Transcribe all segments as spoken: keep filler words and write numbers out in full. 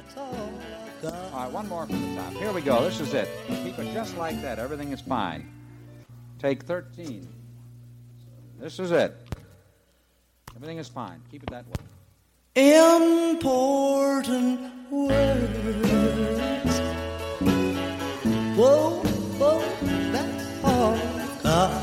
All right, one more from the top. Here we go. This is it. Keep it just like that. Everything is fine. Take thirteen. This is it. Everything is fine. Keep it that way. Important words. Whoa, whoa, that's all I've got.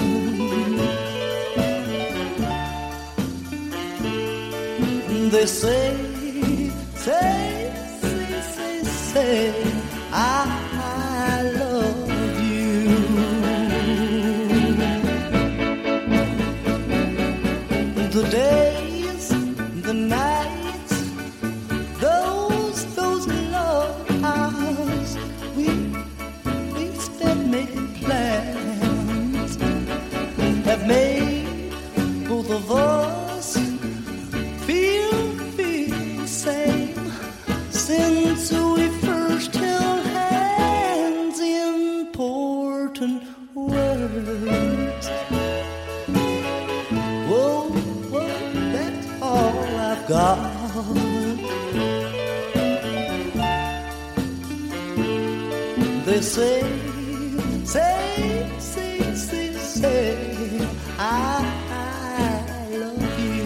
They say, say, say, say, say, I, I love you. The days, the nights, those, those love hours, we, we spent making plans, have made both of us feel, feel the same since we first held hands. Important words. Whoa, whoa, that's all I've got. They say, say, say, say, say, I, I love you.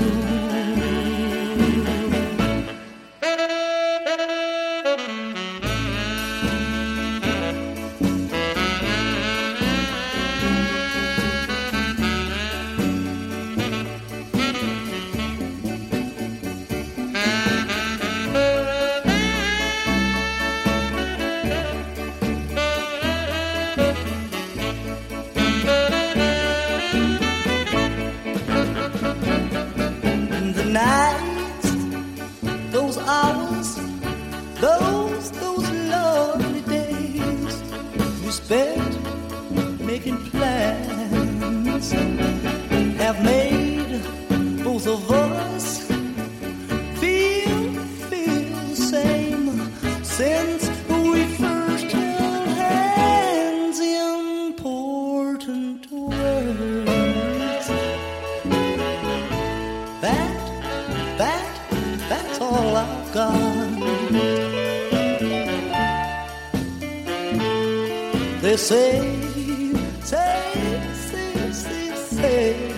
Nights, those hours, those, those lovely days we spent making plans, have made both of us feel, feel the same since we first held hands. Important words. That That, that's all I've got. They say, say, say, say, say